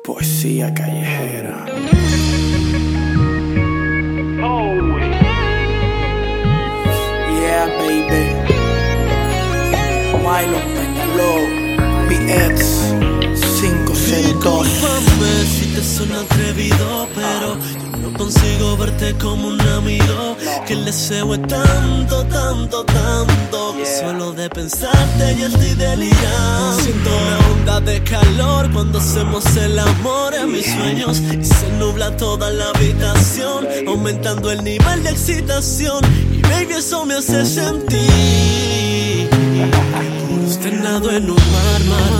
Poesía callejera. Yeah, baby. Milo Peñaló, BX 502. Discúlpame si te suena atrevido, pero yo no consigo verte como un amigo. Que el deseo es tanto, tanto, tanto, que solo de pensarte ya estoy delirando. Siento una onda de calor cuando hacemos el amor en mis sueños, y se nubla toda la habitación, aumentando el nivel de excitación. Y baby, eso me hace sentir usted nado en un mar,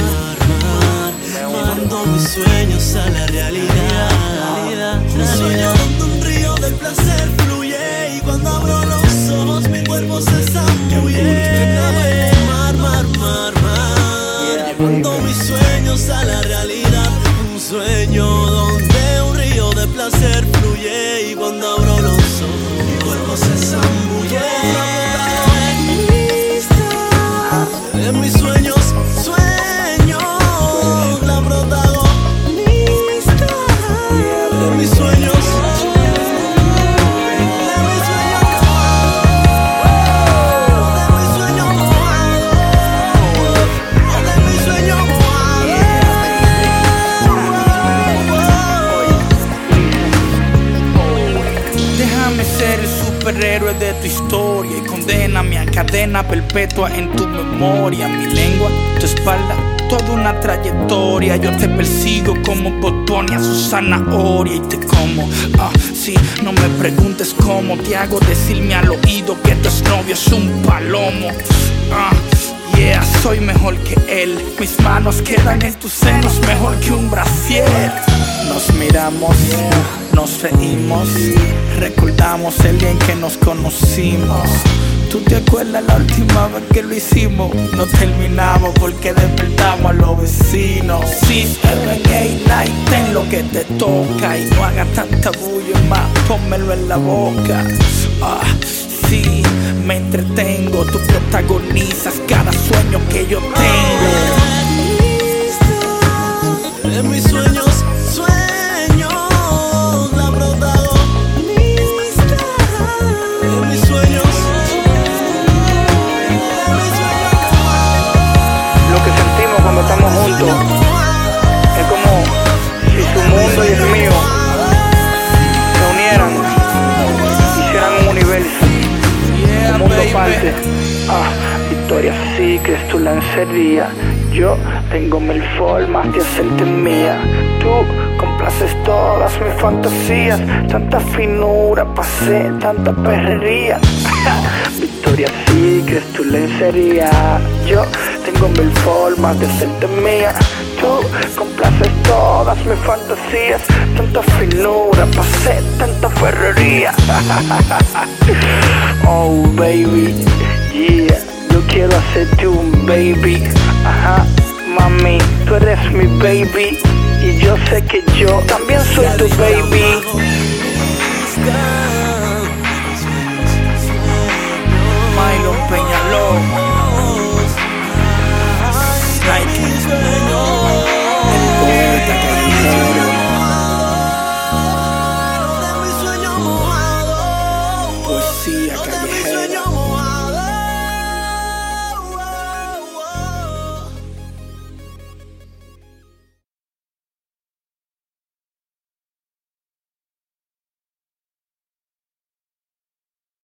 llevando mis sueños a la realidad. Un sueño donde un río del placer fluye, y cuando abro los ojos mi cuerpo se zambulle. Usted nado en un mar, llevando mis sueños a la realidad. Un sueño donde un río de placer fluye, y cuando abro los ojos mi cuerpo se zambulle. De mis sueños, sueño la protagonista. De mis sueños, Déjame ser el superhéroe de tu historia y condéname a cadena perpetua en tu memoria. Mi lengua, tu espalda, toda una trayectoria. Yo te persigo como botón a su zanahoria y te como. Sí, no me preguntes cómo te hago decirme al oído que tu exnovio es un palomo. Yeah, soy mejor que él. Mis manos quedan en tus senos mejor que un brasier. Nos miramos, nos reímos, recordamos el día en que nos conocimos. ¿Tú te acuerdas la última vez que lo hicimos? No terminamos porque despertamos a los vecinos. Sí, gay night, ten lo que te toca y no hagas tanta bulla más, pónmelo en la boca. Sí, me entretengo, tú protagonizas cada sueño que yo tengo. de mis sueños, sueño la protagonista. De mis sueños, Lo que sentimos cuando estamos juntos es como si su mundo y el mío se unieran, hicieran un universo, un mundo aparte. Victoria's Secret, tu lencería. Yo tengo mil formas de hacerte mía. Tú complaces todas mis fantasías. Tanta finura, pasé tanta perrería. Victoria's Secret, tu lencería. Yo tengo mil formas de hacerte mía. Tú complaces todas mis fantasías. Tanta finura, pasé tanta ferrería. Oh baby, yeah, yo quiero hacerte un baby. Mami, tú eres mi baby y yo sé que yo también soy tu baby.